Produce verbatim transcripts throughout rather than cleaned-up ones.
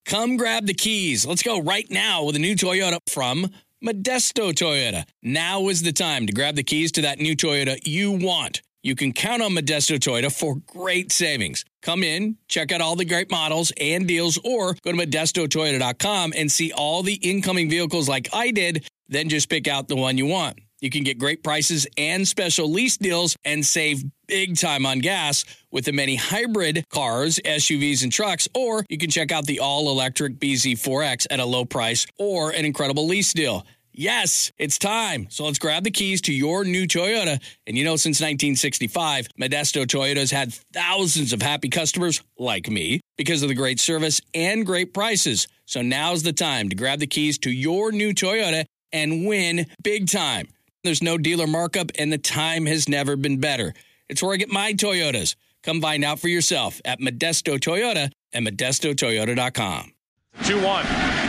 Come grab the keys. Let's go right now with a new Toyota from Modesto Toyota. Now is the time to grab the keys to that new Toyota you want. You can count on Modesto Toyota for great savings. Come in, check out all the great models and deals, or go to modesto toyota dot com and see all the incoming vehicles like I did. Then just pick out the one you want. You can get great prices and special lease deals and save big time on gas with the many hybrid cars, S U Vs, and trucks. Or you can check out the all-electric B Z four X at a low price or an incredible lease deal. Yes, it's time. So let's grab the keys to your new Toyota. And you know, since nineteen sixty-five, Modesto Toyota's had thousands of happy customers like me because of the great service and great prices. So now's the time to grab the keys to your new Toyota and win big time. There's no dealer markup, and the time has never been better. It's where I get my Toyotas. Come find out for yourself at Modesto Toyota and modesto toyota dot com. two one.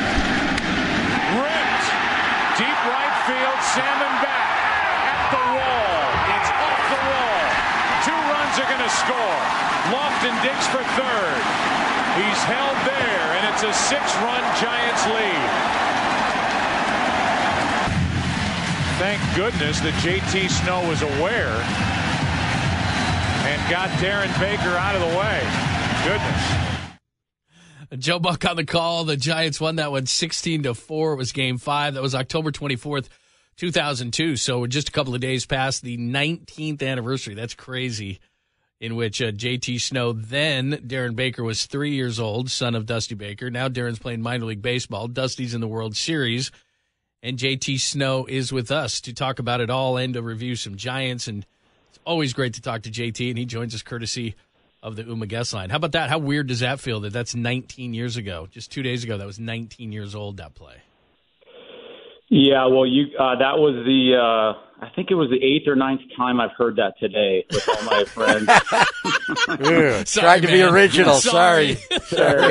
Ripped. Deep right field. Salmon back. At the wall. It's off the wall. Two runs are going to score. Lofton digs for third. He's held there, and it's a six-run Giants lead. Thank goodness that J T Snow was aware and got Darren Baker out of the way. Goodness. Joe Buck on the call. The Giants won that one sixteen to four. It was game five. That was October twenty-fourth, two thousand two. So we're just a couple of days past the nineteenth anniversary. That's crazy. In which uh, J T Snow, then Darren Baker, was three years old, son of Dusty Baker. Now Darren's playing minor league baseball. Dusty's in the World Series. And J T Snow is with us to talk about it all and to review some Giants. And it's always great to talk to J T, and he joins us courtesy of the Uma Guest Line. How about that? How weird does that feel that that's nineteen years ago? Just two days ago, that was nineteen years old, that play. Yeah, well, you uh, that was the, uh, I think it was the eighth or ninth time I've heard that today with all my friends. Sorry, Tried to man. be original. Sorry. Sorry.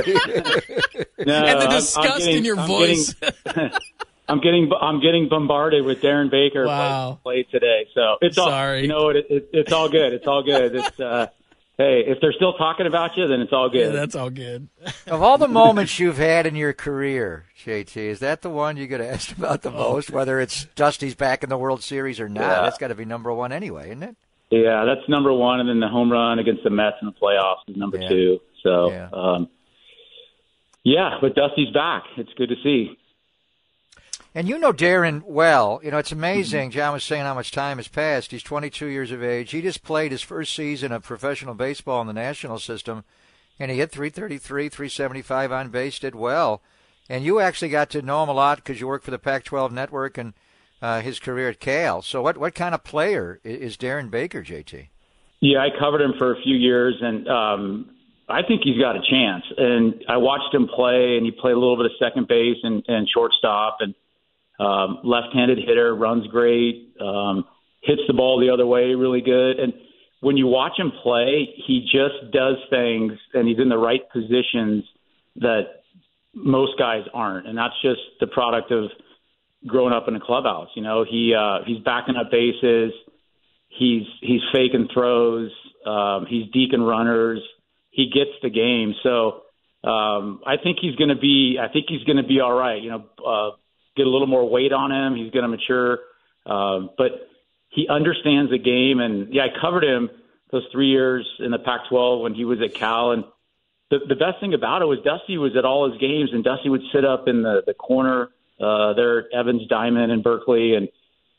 No, And the I'm- disgust I'm getting, in your I'm voice. Getting, I'm getting I'm getting bombarded with Darren Baker Wow. play, play today, so it's all Sorry. you know. It, it, it's all good. It's all good. It's uh, hey, if they're still talking about you, then it's all Yeah, good. that's all good. Of all the moments you've had in your career, J T, is that the one you get asked about the most? Whether it's Dusty's back in the World Series or not, Yeah. that's got to be number one anyway, isn't it? Yeah, that's number one, and then the home run against the Mets in the playoffs is number Yeah. two. So, Yeah. um, yeah, but Dusty's back. It's good to see. And you know Darren well. You know, it's amazing. John was saying how much time has passed. He's twenty-two years of age. He just played his first season of professional baseball in the national system, and he hit three thirty-three, three seventy-five on base, did well. And you actually got to know him a lot because you work for the Pac twelve Network and uh, his career at Cal. So what, what kind of player is Darren Baker, J T? Yeah, I covered him for a few years, and um, I think he's got a chance. And I watched him play, and he played a little bit of second base and, and shortstop, and um, left-handed hitter, runs great, um, hits the ball the other way really good. And when you watch him play, he just does things, and he's in the right positions that most guys aren't. And that's just the product of growing up in a clubhouse. You know, he uh, he's backing up bases. He's he's faking throws. Um, he's deking runners. He gets the game. So um, I think he's going to be. I think he's going to be all right. You know, uh, get a little more weight on him. He's going to mature. Um, but he understands the game. And yeah, I covered him those three years in the Pac twelve when he was at Cal. And the, the best thing about it was Dusty was at all his games, and Dusty would sit up in the, the corner uh, there at Evans Diamond in Berkeley and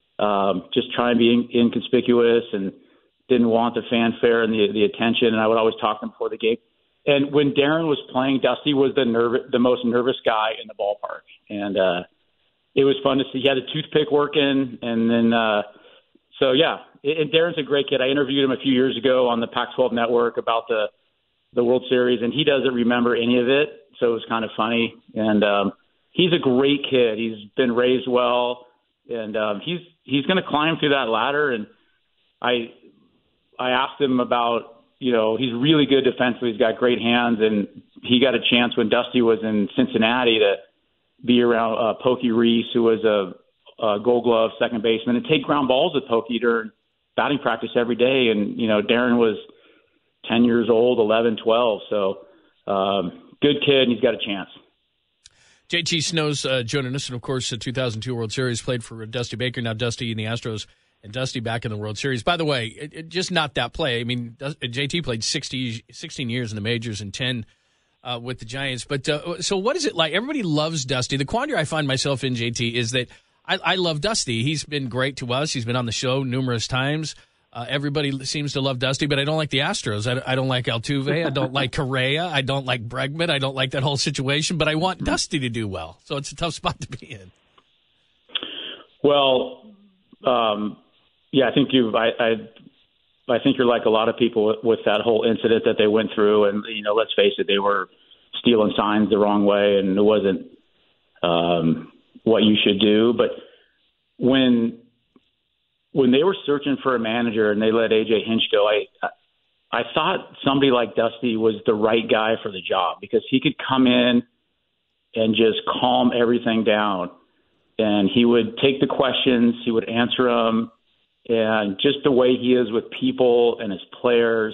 um, just try and be in, inconspicuous and didn't want the fanfare and the, the attention. And I would always talk to him before the game. And when Darren was playing, Dusty was the nerv- the most nervous guy in the ballpark. And uh, it was fun to see. He had a toothpick working. And then, uh, so yeah, and Darren's a great kid. I interviewed him a few years ago on the Pac twelve Network about the, the World Series, and he doesn't remember any of it. So it was kind of funny. And um, he's a great kid. He's been raised well, and um, he's he's going to climb through that ladder. And I I asked him about, you know, he's really good defensively. He's got great hands, and he got a chance when Dusty was in Cincinnati to be around uh, Pokey Reese, who was a, a Gold Glove second baseman, and take ground balls with Pokey during batting practice every day. And, you know, Darren was ten years old, eleven, twelve. So um, good kid, and he's got a chance. J T Snow's uh, joining us, and of course, the two thousand two World Series, played for Dusty Baker, now Dusty in the Astros, and Dusty back in the World Series. By the way, it, it, just not that play. I mean, J T played sixty, sixteen years in the majors and ten uh, with the Giants. But uh, so what is it like? Everybody loves Dusty. The quandary I find myself in, J T, is that I, I love Dusty. He's been great to us. He's been on the show numerous times. Uh, everybody seems to love Dusty, but I don't like the Astros. I, I don't like Altuve. I don't like Correa. I don't like Bregman. I don't like that whole situation, but I want Dusty to do well. So it's a tough spot to be in. Well, um, yeah, I think you. I, I, I think you're like a lot of people with, with that whole incident that they went through, and you know, let's face it, they were stealing signs the wrong way, and it wasn't um, what you should do. But when When they were searching for a manager and they let A J Hinch go, I I thought somebody like Dusty was the right guy for the job because he could come in and just calm everything down. And he would take the questions, he would answer them, and just the way he is with people and his players,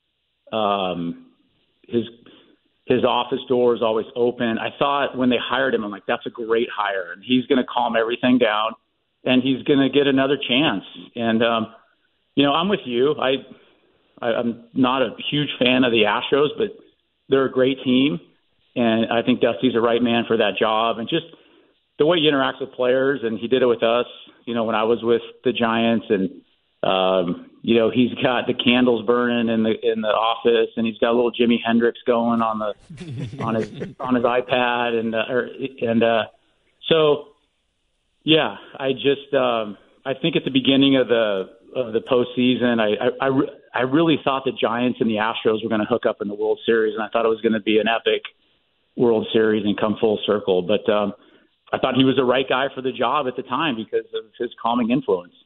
um, his his office door is always open. I thought when they hired him, I'm like, that's a great hire, and he's going to calm everything down. And he's going to get another chance. And, um, you know, I'm with you. I, I, I'm not a huge fan of the Astros, but they're a great team. And I think Dusty's the right man for that job. And just the way he interacts with players, and he did it with us, you know, when I was with the Giants. And, um, you know, he's got the candles burning in the in the office, and he's got a little Jimi Hendrix going on the on his on his iPad. And, uh, or, and uh, so – Yeah, I just um, I think at the beginning of the of the postseason, I I, I, re- I really thought the Giants and the Astros were going to hook up in the World Series, and I thought it was going to be an epic World Series and come full circle. But um, I thought he was the right guy for the job at the time because of his calming influence.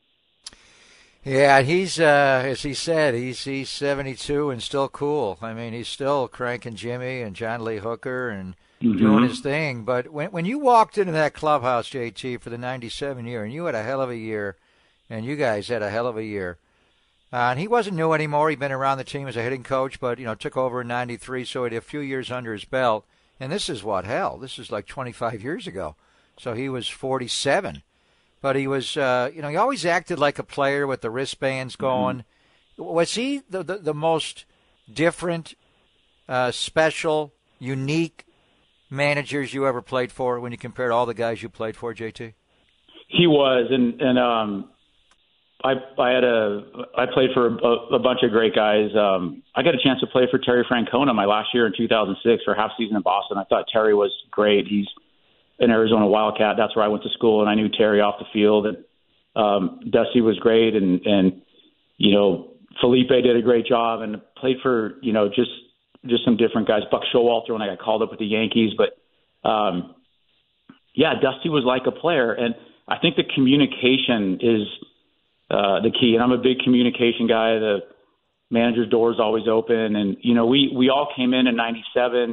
Yeah, he's uh, as he said, he's he's seventy-two and still cool. I mean, he's still cranking Jimmy and John Lee Hooker and Mm-hmm. doing his thing. But when when you walked into that clubhouse, J T, for the ninety-seven year, and you had a hell of a year, and you guys had a hell of a year, uh, and he wasn't new anymore. He'd been around the team as a hitting coach, but, you know, took over in ninety-three, so he had a few years under his belt. And this is what, hell, this is like twenty-five years ago. So he was forty-seven. But he was, uh, you know, he always acted like a player with the wristbands going. Mm-hmm. Was he the, the, the most different, uh, special, unique managers you ever played for when you compared all the guys you played for, J T? He was, and and um, I I had a I played for a, a bunch of great guys. Um, I got a chance to play for Terry Francona my last year in two thousand six for half season in Boston. I thought Terry was great. He's an Arizona Wildcat. That's where I went to school, and I knew Terry off the field. And um, Dusty was great, and and you know Felipe did a great job, and played for you know just. just some different guys, Buck Showalter when I got called up with the Yankees. But, um, yeah, Dusty was like a player. And I think the communication is uh, the key. And I'm a big communication guy. The manager's door is always open. And, you know, we, we all came in in ninety-seven,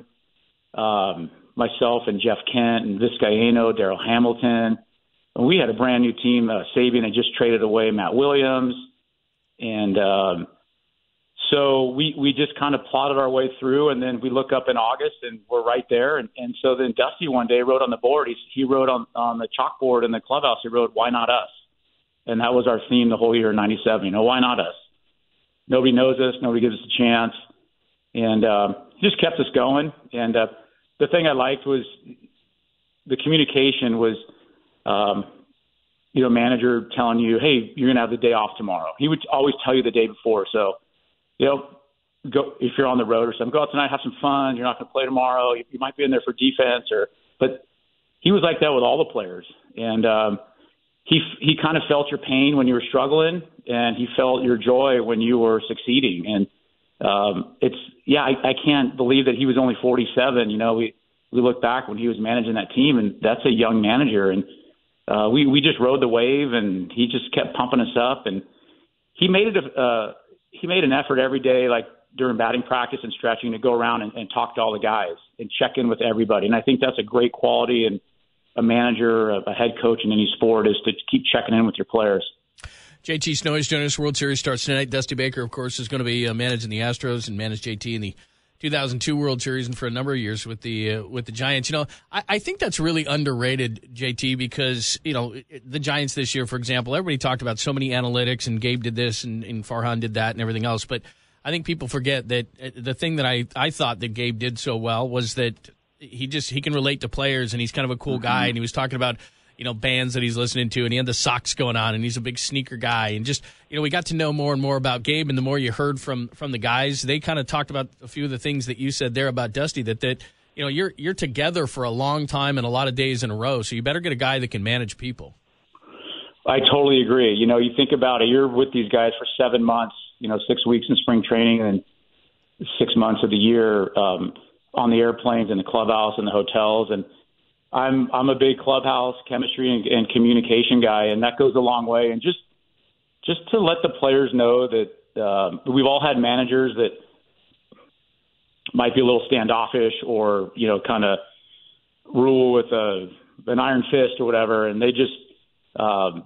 um, myself and Jeff Kent and Vizcaino, Darryl Hamilton. And we had a brand-new team. Uh, Sabian had just traded away Matt Williams. And um, – So we, we just kind of plotted our way through, and then we look up in August, and we're right there. And, and so then Dusty one day wrote on the board, he, he wrote on, on the chalkboard in the clubhouse, he wrote, "Why not us?" And that was our theme the whole year in ninety-seven. You know, why not us? Nobody knows us. Nobody gives us a chance. And um, he just kept us going. And uh, the thing I liked was the communication was, um, you know, manager telling you, hey, you're going to have the day off tomorrow. He would always tell you the day before. So, you know, go if you're on the road or something, go out tonight, have some fun. You're not going to play tomorrow. You, you might be in there for defense, or but he was like that with all the players, and um, he he kind of felt your pain when you were struggling, and he felt your joy when you were succeeding. And um, it's yeah, I, I can't believe that he was only forty-seven. You know, we we look back when he was managing that team, and that's a young manager, and uh, we we just rode the wave, and he just kept pumping us up, and he made it a. Uh, He made an effort every day, like during batting practice and stretching, to go around and, and talk to all the guys and check in with everybody. And I think that's a great quality in a manager, a head coach in any sport, is to keep checking in with your players. J T Snow is joining us. World Series starts tonight. Dusty Baker, of course, is going to be uh, managing the Astros and manage J T in the two thousand two World Series and for a number of years with the uh, with the Giants. You know, I, I think that's really underrated, J T, because, you know, the Giants this year, for example, everybody talked about so many analytics and Gabe did this and, and Farhan did that and everything else. But I think people forget that the thing that I, I thought that Gabe did so well was that he just he can relate to players and he's kind of a cool mm-hmm. guy. And he was talking about, you know, bands that he's listening to, and he had the socks going on, and he's a big sneaker guy. And just, you know, we got to know more and more about Gabe, and the more you heard from from the guys, they kind of talked about a few of the things that you said there about Dusty, that, that you know, you're you're together for a long time and a lot of days in a row, so you better get a guy that can manage people. I totally agree. You know, you think about it, you're with these guys for seven months, you know, six weeks in spring training and six months of the year um, on the airplanes and the clubhouse and the hotels, and I'm I'm a big clubhouse chemistry and, and communication guy, and that goes a long way. And just just to let the players know that uh, we've all had managers that might be a little standoffish or, you know, kind of rule with a an iron fist or whatever, and they just um,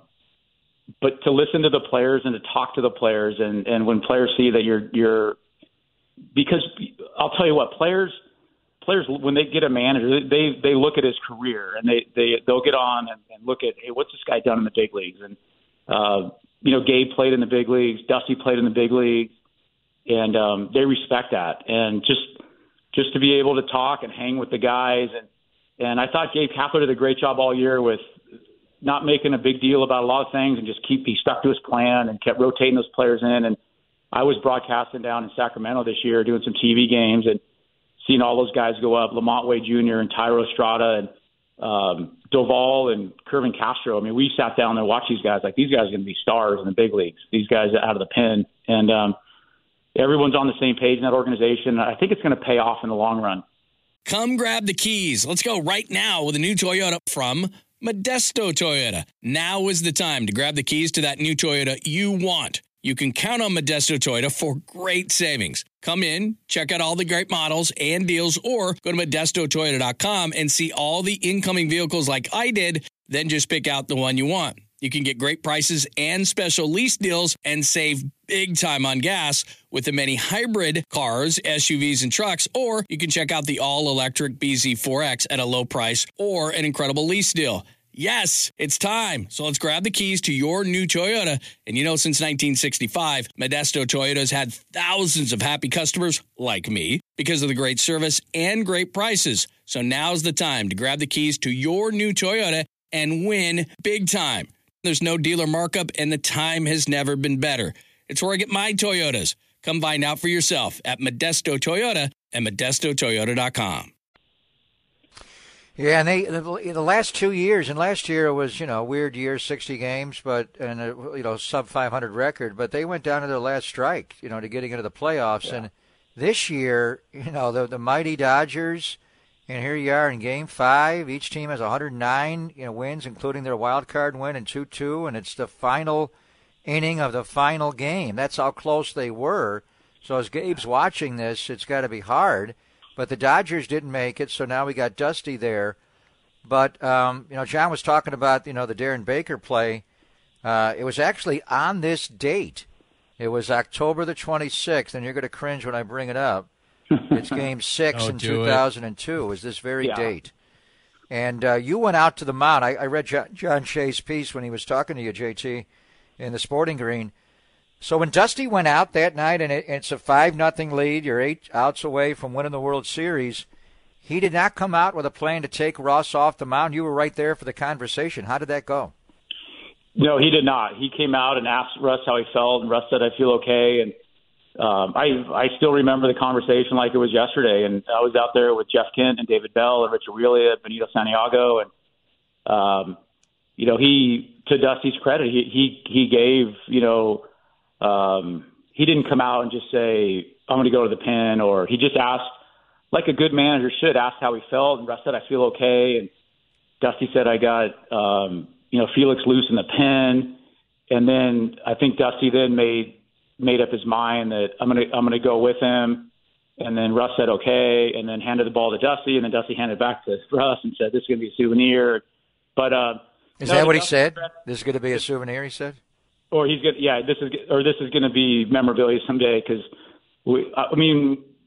but to listen to the players and to talk to the players, and, and when players see that you're you're because I'll tell you what, players. Players, when they get a manager, they they look at his career and they they they'll get on and, and look at, hey, what's this guy done in the big leagues? And uh, you know, Gabe played in the big leagues, Dusty played in the big leagues, and um, they respect that. And just just to be able to talk and hang with the guys, and and I thought Gabe Kapler did a great job all year with not making a big deal about a lot of things and just keep he stuck to his plan and kept rotating those players in. And I was broadcasting down in Sacramento this year, doing some T V games, and seeing all those guys go up, Lamont Wade Junior and Tyro Estrada and um, Doval and Kervin Castro. I mean, we sat down there and watched these guys like these guys are going to be stars in the big leagues, these guys out of the pen. And um, everyone's on the same page in that organization. I think it's going to pay off in the long run. Come grab the keys. Let's go right now with a new Toyota from Modesto Toyota. Now is the time to grab the keys to that new Toyota you want. You can count on Modesto Toyota for great savings. Come in, check out all the great models and deals, or go to modesto toyota dot com and see all the incoming vehicles like I did, then just pick out the one you want. You can get great prices and special lease deals and save big time on gas with the many hybrid cars, S U Vs, and trucks, or you can check out the all-electric B Z four X at a low price or an incredible lease deal. Yes, it's time. So let's grab the keys to your new Toyota. And you know, since nineteen sixty-five, Modesto Toyota's had thousands of happy customers like me because of the great service and great prices. So now's the time to grab the keys to your new Toyota and win big time. There's no dealer markup, and the time has never been better. It's where I get my Toyotas. Come find out for yourself at Modesto Toyota and modesto toyota dot com. Yeah, and they the, the last two years, and last year it was, you know, weird year, sixty games, but and a, you know, sub five hundred record, but they went down to their last strike, you know, to getting into the playoffs. Yeah. And this year, you know, the the mighty Dodgers, and here you are in Game Five. Each team has one hundred nine, you know, wins, including their wild card win and two two, and it's the final inning of the final game. That's how close they were. So as Gabe's watching this, it's got to be hard. But the Dodgers didn't make it, so now we got Dusty there. But, um, you know, John was talking about, you know, the Darren Baker play. Uh, it was actually on this date. It was October the twenty-sixth, and you're going to cringe when I bring it up. It's Game six in two thousand two. It was this very yeah. date. And uh, you went out to the mound. I, I read John, John Shea's piece when he was talking to you, J T, in the Sporting Green. So when Dusty went out that night, and it, it's a five nothing lead, you're eight outs away from winning the World Series, he did not come out with a plan to take Russ off the mound. You were right there for the conversation. How did that go? No, he did not. He came out and asked Russ how he felt, and Russ said, I feel okay. And um, I I still remember the conversation like it was yesterday. And I was out there with Jeff Kent and David Bell and Richard Wheelia, Benito Santiago. And, um, you know, he, to Dusty's credit, he, he, he gave, you know, Um, he didn't come out and just say, I'm going to go to the pen, or he just asked, like a good manager should, ask how he felt. And Russ said, I feel okay. And Dusty said, I got, um, you know, Felix loose in the pen. And then I think Dusty then made, made up his mind that I'm going to, I'm going to go with him. And then Russ said, okay. And then handed the ball to Dusty. And then Dusty handed it back to Russ and said, this is going to be a souvenir. But, uh, is no, that what he said? This is going to be a souvenir, he said? Or he's good. Yeah, this is or this is going to be memorabilia someday because we. I mean,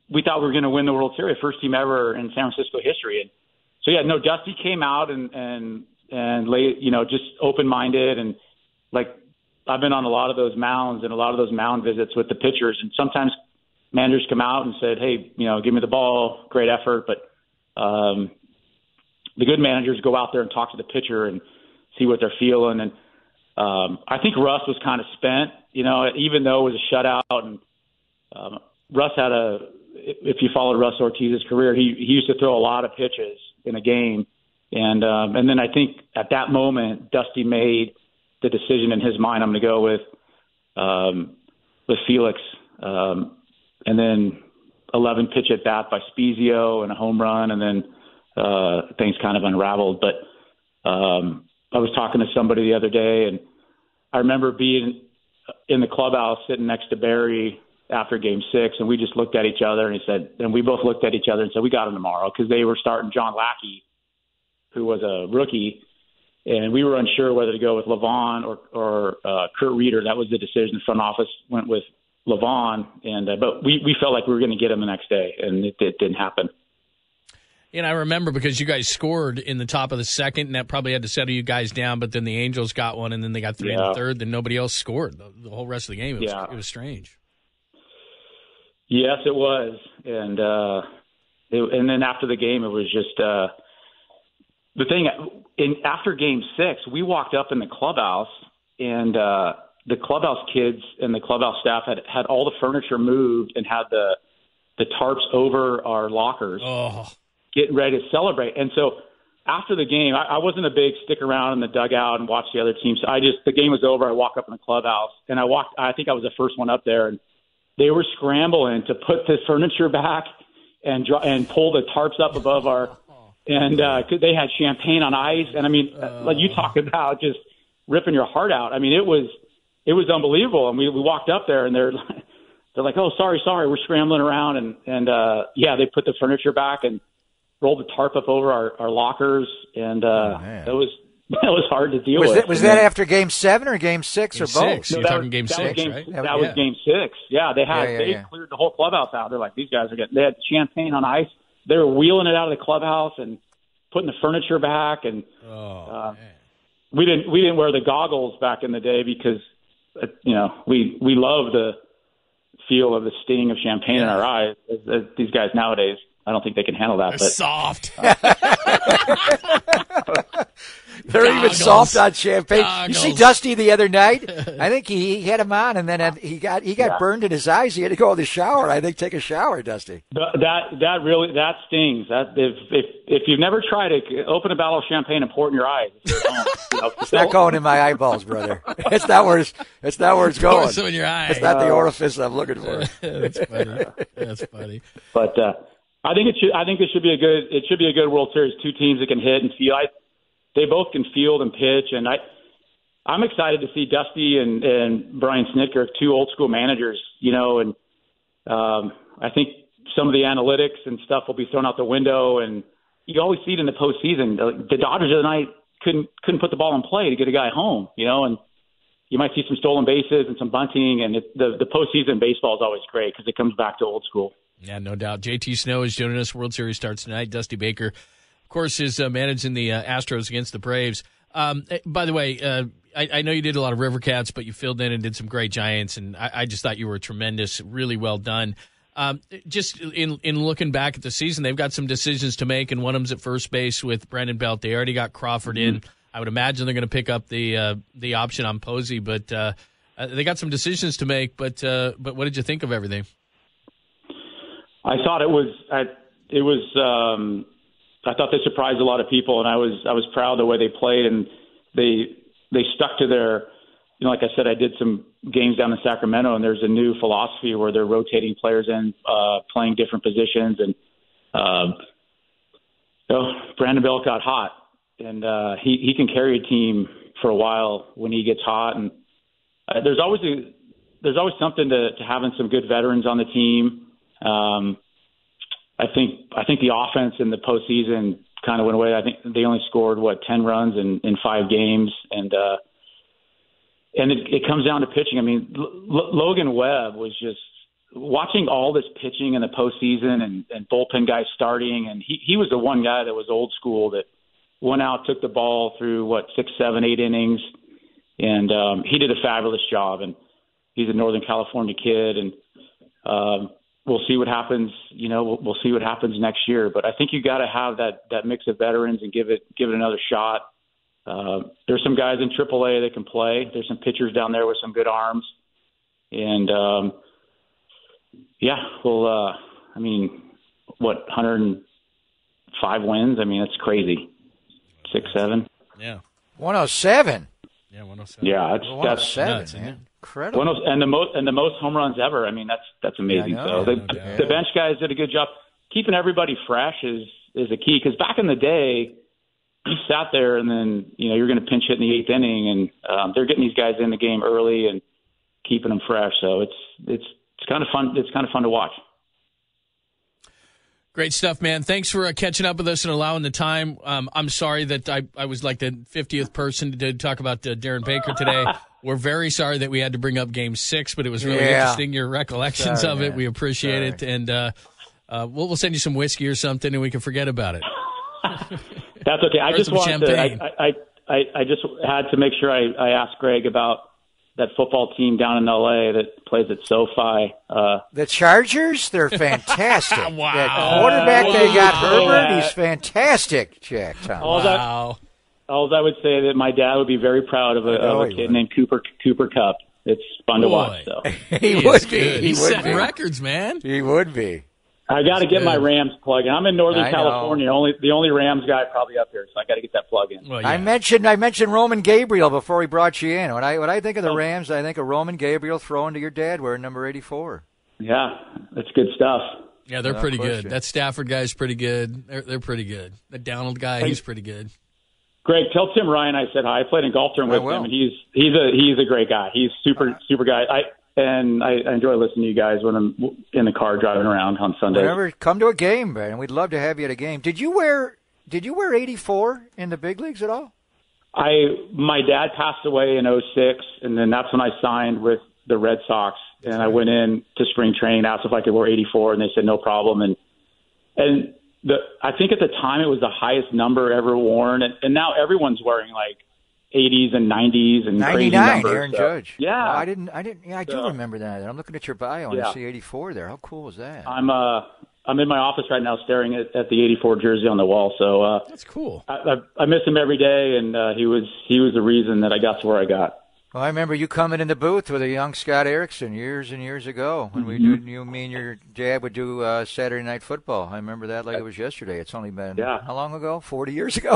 we thought we were going to win the World Series, first team ever in San Francisco history. And so, yeah, no, Dusty came out and, and, and lay, you know, just open-minded. And like, I've been on a lot of those mounds and a lot of those mound visits with the pitchers. And sometimes managers come out and said, hey, you know, give me the ball, great effort. But um, the good managers go out there and talk to the pitcher and see what they're feeling. And um, I think Russ was kind of spent, you know, even though it was a shutout. And um, Russ had a, if you followed Russ Ortiz's career, he, he used to throw a lot of pitches in a game. And um, and then I think at that moment, Dusty made the decision in his mind, I'm going to go with um, with Felix. Um, and then eleven pitch at bat by Spezio and a home run, and then uh, things kind of unraveled. But um, I was talking to somebody the other day, and I remember being in the clubhouse sitting next to Barry after game six, and we just looked at each other, and he said, and we both looked at each other and said, we got him tomorrow, because they were starting John Lackey, who was a rookie, and we were unsure whether to go with Levon or, or uh, Kurt Reeder. That was the decision. The front office went with Levon, and uh, but we, we felt like we were going to get him the next day, and it, it didn't happen. And I remember because you guys scored in the top of the second, and that probably had to settle you guys down, but then the Angels got one, and then they got three yeah. in the third, then nobody else scored the, the whole rest of the game. It was, yeah. it was strange. Yes, it was. And uh, it, and then after the game, it was just uh, the thing. In, after game six, we walked up in the clubhouse, and uh, the clubhouse kids and the clubhouse staff had, had all the furniture moved and had the the tarps over our lockers, oh. getting ready to celebrate. And so after the game, I, I wasn't a big stick around in the dugout and watch the other teams. I just, the game was over. I walked up in the clubhouse, and I walked, I think I was the first one up there, and they were scrambling to put the furniture back and and pull the tarps up above our, and uh, they had champagne on ice. And I mean, uh, like you talk about just ripping your heart out. I mean, it was, it was unbelievable. And we, we walked up there, and they're, they're like, oh, sorry, sorry. We're scrambling around. And, and uh, yeah, they put the furniture back and rolled the tarp up over our, our lockers. And uh, oh, that was, that was hard to deal was with. That, was that after game seven or game six game or both? Six. No, You're that talking was, game that six, was game, right? That yeah. was game six. Yeah, they had yeah, yeah, they yeah. cleared the whole clubhouse out. They're like, these guys are getting. They had champagne on ice. They were wheeling it out of the clubhouse and putting the furniture back. And Oh, uh, man. we didn't we didn't wear the goggles back in the day because uh, you know we we love the feel of the sting of champagne in our eyes. As, as these guys nowadays, I don't think they can handle that. They're But soft. They're even Goggles. soft on champagne. Goggles. You see Dusty the other night? I think he, he had him on, and then had, he got he got Yeah. burned in his eyes. He had to go in the shower. I think take a shower, Dusty. Th- That that really that stings. That if if if you've never tried it, open a bottle of champagne and pour it in your eyes. If you're at home, you know, It's not going in my eyeballs, brother. It's not where it's, it's not where it's going. Some in your eye. It's not the orifice I'm looking for. That's funny. That's funny. But uh, I think it should. I think it should be a good. It should be a good World Series. Two teams that can hit and feel. I, they both can field and pitch, and I. I'm excited to see Dusty and, and Brian Snitker, two old school managers. You know, and um, I think some of the analytics and stuff will be thrown out the window. And you always see it in the postseason. The, the Dodgers the other night couldn't couldn't put the ball in play to get a guy home. You know, and you might see some stolen bases and some bunting. And it, the the postseason baseball is always great because it comes back to old school. Yeah, no doubt. J T Snow is joining us. World Series starts tonight. Dusty Baker, of course, is uh, managing the uh, Astros against the Braves. Um, by the way, uh, I, I know you did a lot of River Cats, but you filled in and did some great Giants, and I, I just thought you were tremendous, really well done. Um, just in in looking back at the season, they've got some decisions to make, and one of them's at first base with Brandon Belt. They already got Crawford mm-hmm. in. I would imagine they're going to pick up the uh, the option on Posey, but uh, they got some decisions to make. But uh, but what did you think of everything? I thought it was, I, it was, um, I thought they surprised a lot of people, and I was, I was proud of the way they played, and they, they stuck to their, you know, like I said, I did some games down in Sacramento, and there's a new philosophy where they're rotating players in, uh, playing different positions, and, um, you know, Brandon Belt got hot, and, uh, he, he can carry a team for a while when he gets hot, and uh, there's always a, there's always something to, to having some good veterans on the team. Um, I think I think the offense in the postseason kind of went away. I think they only scored what ten runs in, in five games, and uh, and it, it comes down to pitching. I mean, L- Logan Webb was just watching all this pitching in the postseason and, and bullpen guys starting, and he, he was the one guy that was old school that went out, took the ball through, what, six, seven, eight innings, and um, he did a fabulous job. And he's a Northern California kid, and um, we'll see what happens. You know, we'll, we'll see what happens next year. But I think you got to have that that mix of veterans and give it give it another shot. Uh, there's some guys in triple A that can play. There's some pitchers down there with some good arms, and um, yeah, well, uh, I mean, what, one hundred five wins? I mean, that's crazy. Six, seven. Yeah. one oh seven. Yeah, one oh seven. Yeah, that's one oh seven, that's man. Incredible. one oh, and the most and the most home runs ever. I mean, that's that's amazing. Yeah, I know. so Yeah, the, no doubt. the bench guys did a good job keeping everybody fresh. Is is a key, because back in the day, you sat there and then you know you're going to pinch hit in the eighth inning, and um, they're getting these guys in the game early and keeping them fresh. So it's it's it's kind of fun. It's kind of fun to watch. Great stuff, man. Thanks for uh, catching up with us and allowing the time. Um, I'm sorry that I, I was like the fiftieth person to talk about uh, Darren Baker today. We're very sorry that we had to bring up Game Six, but it was really Yeah. interesting, your recollections Sorry, of it. man. We appreciate Sorry. it. And uh, uh, we'll, we'll send you some whiskey or something, and we can forget about it. That's okay. I Or just some wanted to. champagne. I, I I I just had to make sure I, I asked Greg about that football team down in L A that plays at SoFi. Uh, The Chargers, they're fantastic. Wow. That quarterback they got, Wow. Herbert, he's fantastic, Jack Thomas. all that Wow. all I would say that my dad would be very proud of a, know of a he kid would. named Cooper Cooper Cup. It's fun to Boy. watch. So He, is would be. good. He He's would setting be. records, man. He would be. I got to get good. my Rams plug in. I'm in Northern I know. California, only the only Rams guy probably up here, so I got to get that plug in. Well, yeah. I mentioned I mentioned Roman Gabriel before we brought you in. When I when I think of the Rams, I think of Roman Gabriel throwing to your dad wearing number eighty-four. Yeah, that's good stuff. Yeah, they're No pretty question. good. That Stafford guy's pretty good. They're, they're pretty good. The Donald guy, he's pretty good. Greg, tell Tim Ryan I said hi. I played in golf tournament I with will. him, and he's he's a he's a great guy. He's super super guy. I and I, I enjoy listening to you guys when I'm in the car driving around on Sundays. Whenever come to a game, man, we'd love to have you at a game. Did you wear Did you wear eighty-four in the big leagues at all? I my dad passed away in oh six, and then that's when I signed with the Red Sox, and I went in to spring training, asked if I could wear eighty-four, and they said no problem. And and the I think at the time it was the highest number ever worn, and, and now everyone's wearing like eighties and nineties and crazy ninety-nine, numbers. Aaron so, Judge. Yeah, Oh, I didn't. I didn't. Yeah, I do So- remember that. I'm looking at your bio and I Yeah. see eighty-four there. How cool is that? I'm uh I'm in my office right now staring at, at the eighty-four jersey on the wall. So uh, That's cool. I, I, I miss him every day, and uh, he was he was the reason that I got to where I got. Well, I remember you coming in the booth with a young Scott Erickson years and years ago when we Mm-hmm. did. You, me, and your dad would do uh, Saturday Night Football. I remember that like it was yesterday. It's only been Yeah. how long ago? Forty years ago?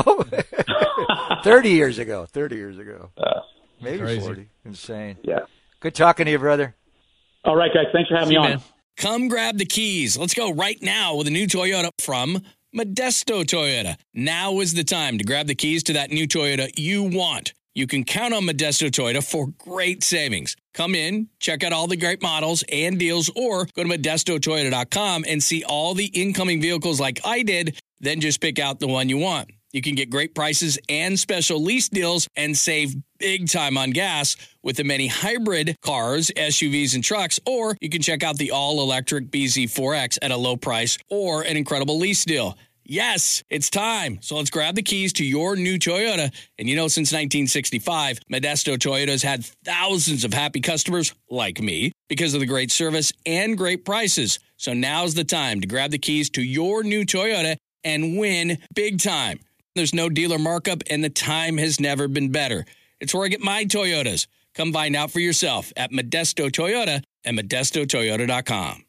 Thirty years ago. Thirty years ago. Uh, Maybe crazy. forty. Insane. yeah. Good talking to you, brother. All right, guys. Thanks for having See me you, on. man. Come grab the keys. Let's go right now with a new Toyota from Modesto Toyota. Now is the time to grab the keys to that new Toyota you want. You can count on Modesto Toyota for great savings. Come in, check out all the great models and deals, or go to modesto toyota dot com and see all the incoming vehicles like I did, then just pick out the one you want. You can get great prices and special lease deals and save big time on gas with the many hybrid cars, S U Vs, and trucks, or you can check out the all-electric B Z four X at a low price or an incredible lease deal. Yes, it's time. So let's grab the keys to your new Toyota. And you know, since nineteen sixty-five, Modesto Toyota has had thousands of happy customers like me because of the great service and great prices. So now's the time to grab the keys to your new Toyota and win big time. There's no dealer markup, and the time has never been better. It's where I get my Toyotas. Come find out for yourself at Modesto Toyota and modesto toyota dot com.